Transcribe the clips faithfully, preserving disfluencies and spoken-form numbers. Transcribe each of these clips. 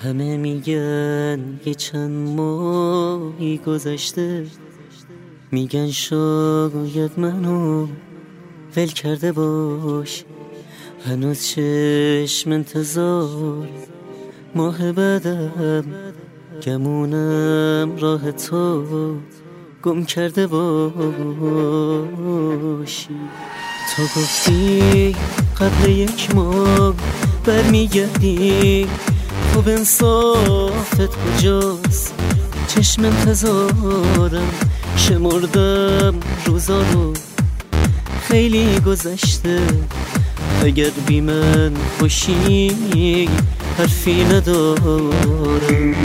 همه میگن یه چند ماهی گذشته، میگن شاید منو ول کرده باش. هنوز چشم انتظار ماه بعدم، گمونم راه تو گم کرده باشی. تو گفتی قبل یک ماه برمیگردی، خب انصافت کجاست؟ چشم انتظارم شمردم روزا رو، خیلی گذشته. اگر بی من خوشی حرفی ندارم.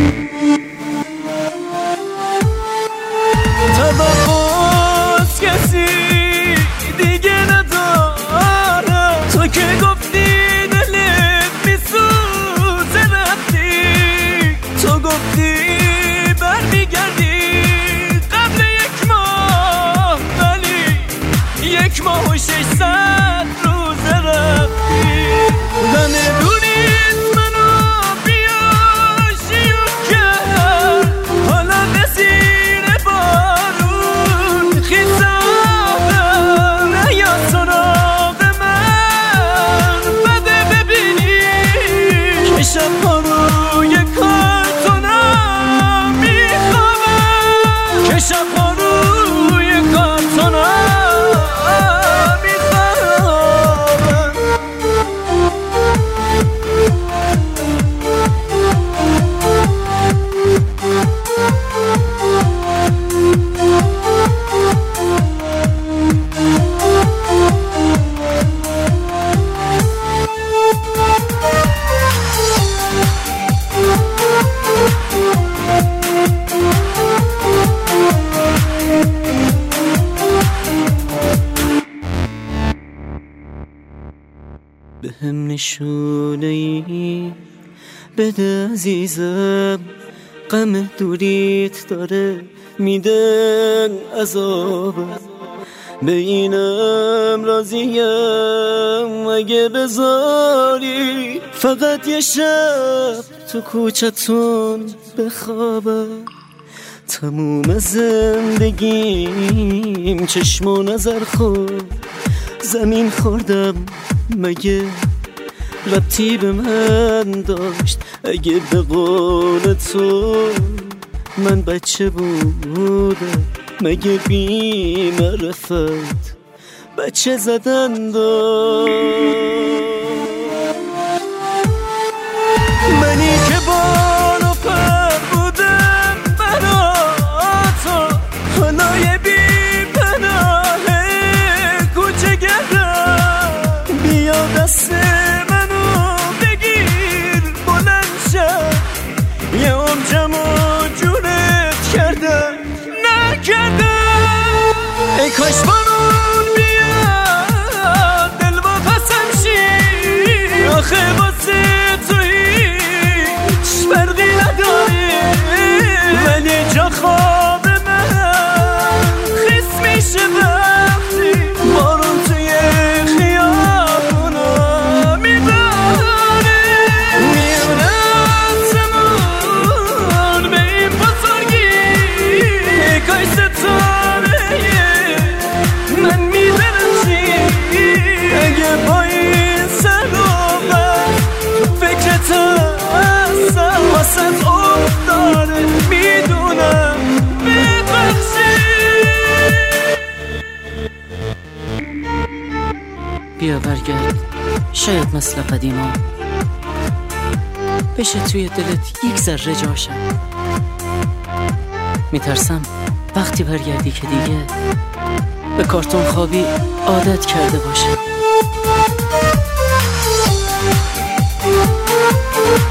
توقعات کسی دیگه ندارم، تو که گفتی دلت میسوزه رفتی، تو گفتی برمیگردی قبل یک ماه، ولی یک ماه و ششصد روز رفتی. نمیدونید منو بیاشیون کرد، حالا به زیر بارون خیزادم. نیا سراغ من بده ببینی که شبها روی کارتونم میخوابم، که شبها روی کارتونم میخوابم. به هم نشونه ای بده عزیزم، غم دوریت داره میدن عذابم. به اینم راضیم اگه بذاری فقط یه شب تو کوچتون بخوابم. تموم زندگیم چشم و نظر خود زمین خوردم، مگه ربطی به من داشت؟ اگه به قول تو من بچه بودم، مگه بی معرفت بچه زدن داشت؟ منی که بارو پر بودم برا تو، حالا یه بی پناه کوچه گردم. بیا دست منو بگیر بلند شد، یه عمرم و جونت کردم نکردم. ای کاش بارون بیاد دل با پسم شی، آخه واسه تو هیچ فرقی نداری، ولی جا خواب من خیس میشه وقتی بارون توی خیابونا میباره. میونه آسمون به این بزرگی، ای کاش ستاره من میدرخشی. اگه با این سلامت فکرت هستم، واسه افتاره میدونم ببخشی. بیا برگرد، شاید مثل قدیما بشه توی دلت یک ذره جاشم. میترسم وقتی برگردی که دیگه به کارتون خوابی عادت کرده باشه.